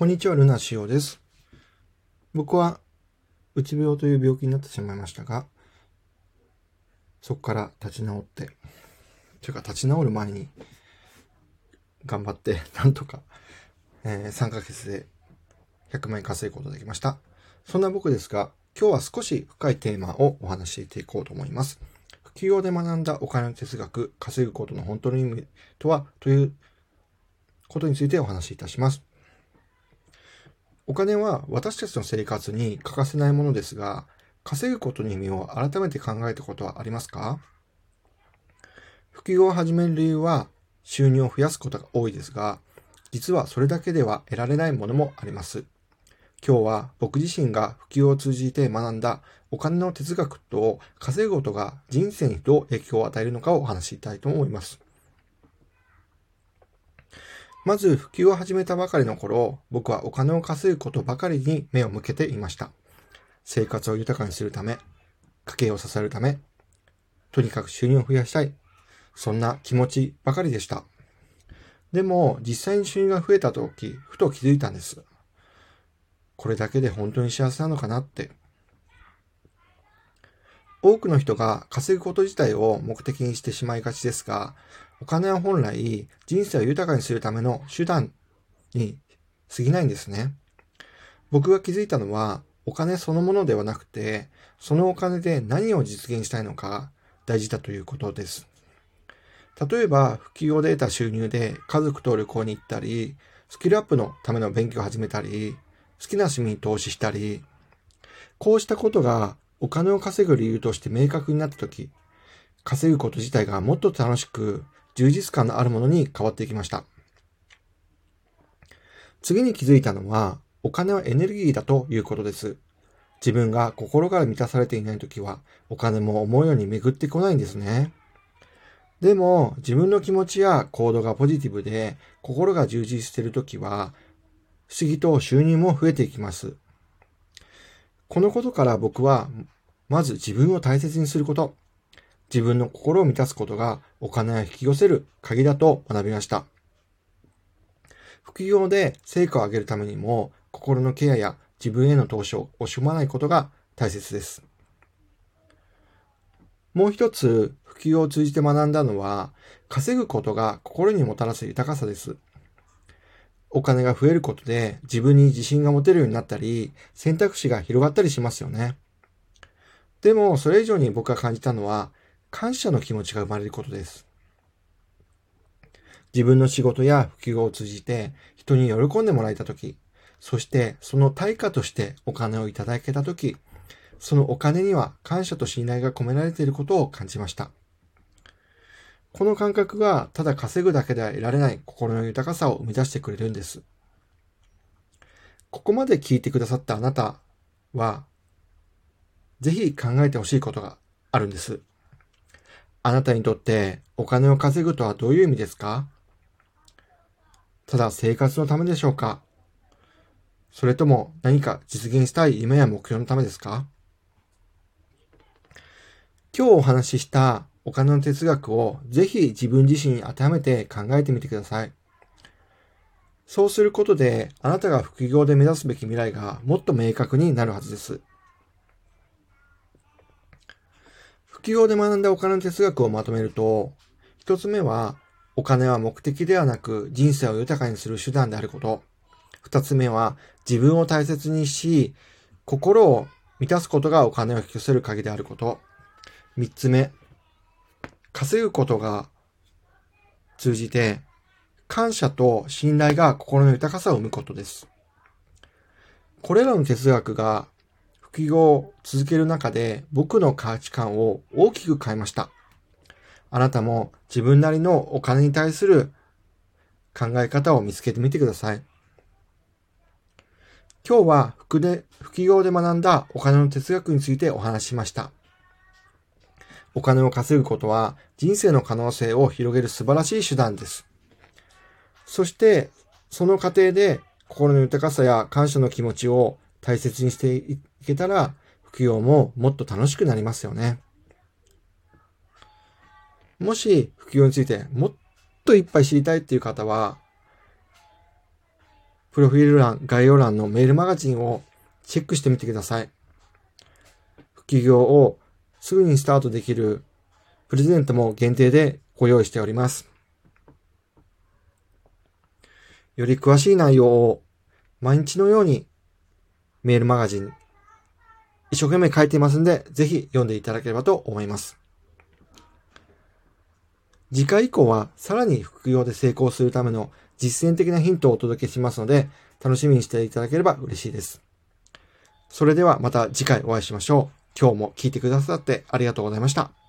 こんにちは、ルナシオです。僕はうつ病という病気になってしまいましたが、そこから立ち直って、立ち直る前に頑張ってなんとか、3ヶ月で100万円稼ぐことができました。そんな僕ですが、今日は少し深いテーマをお話ししていこうと思います。副業で学んだお金の哲学、稼ぐことの本当の意味とはということについてお話しいたします。お金は私たちの生活に欠かせないものですが、稼ぐことの意味を改めて考えたことはありますか？副業を始める理由は収入を増やすことが多いですが、実はそれだけでは得られないものもあります。今日は僕自身が副業を通じて学んだお金の哲学と稼ぐことが人生にどう影響を与えるのかをお話ししたいと思います。まず、普及を始めたばかりの頃、僕はお金を稼ぐことばかりに目を向けていました。生活を豊かにするため、家計を支えるため、とにかく収入を増やしたい。そんな気持ちばかりでした。でも、実際に収入が増えたとき、ふと気づいたんです。これだけで本当に幸せなのかなって。多くの人が稼ぐこと自体を目的にしてしまいがちですが、お金は本来人生を豊かにするための手段に過ぎないんですね。僕が気づいたのは、お金そのものではなくて、そのお金で何を実現したいのか大事だということです。例えば、副業で得た収入で家族と旅行に行ったり、スキルアップのための勉強を始めたり、好きな趣味に投資したり、こうしたことがお金を稼ぐ理由として明確になったとき、稼ぐこと自体がもっと楽しく、充実感のあるものに変わっていきました。次に気づいたのは、お金はエネルギーだということです。自分が心から満たされていないときは、お金も思うように巡ってこないんですね。でも、自分の気持ちや行動がポジティブで、心が充実しているときは、不思議と収入も増えていきます。このことから僕は、まず自分を大切にすること、自分の心を満たすことがお金を引き寄せる鍵だと学びました。副業で成果を上げるためにも、心のケアや自分への投資を惜しまないことが大切です。もう一つ、副業を通じて学んだのは、稼ぐことが心にもたらす豊かさです。お金が増えることで自分に自信が持てるようになったり、選択肢が広がったりしますよね。でも、それ以上に僕が感じたのは、感謝の気持ちが生まれることです。自分の仕事や副業を通じて人に喜んでもらえたとき、そしてその対価としてお金をいただけたとき、そのお金には感謝と信頼が込められていることを感じました。この感覚がただ稼ぐだけでは得られない心の豊かさを生み出してくれるんです。ここまで聞いてくださったあなたは、ぜひ考えてほしいことがあるんです。あなたにとってお金を稼ぐとはどういう意味ですか？ただ生活のためでしょうか？それとも何か実現したい夢や目標のためですか？今日お話ししたお金の哲学をぜひ自分自身に当てはめて考えてみてください。そうすることであなたが副業で目指すべき未来がもっと明確になるはずです。副業で学んだお金の哲学をまとめると、一つ目はお金は目的ではなく人生を豊かにする手段であること。二つ目は自分を大切にし、心を満たすことがお金を引き寄せる鍵であること。三つ目、稼ぐことが通じて感謝と信頼が心の豊かさを生むことです。これらの哲学が副業を続ける中で僕の価値観を大きく変えました。あなたも自分なりのお金に対する考え方を見つけてみてください。今日は副業で学んだお金の哲学についてお話ししました。お金を稼ぐことは人生の可能性を広げる素晴らしい手段です。そして、その過程で心の豊かさや感謝の気持ちを大切にしていけたら、副業ももっと楽しくなりますよね。もし副業についてもっといっぱい知りたいっていう方は、 プロフィール欄、概要欄のメールマガジンをチェックしてみてください。副業をすぐにスタートできるプレゼントも限定でご用意しております。より詳しい内容を毎日のようにメールマガジン一生懸命書いていますので、ぜひ読んでいただければと思います。次回以降はさらに副業で成功するための実践的なヒントをお届けしますので、楽しみにしていただければ嬉しいです。それではまた次回お会いしましょう。今日も聞いてくださってありがとうございました。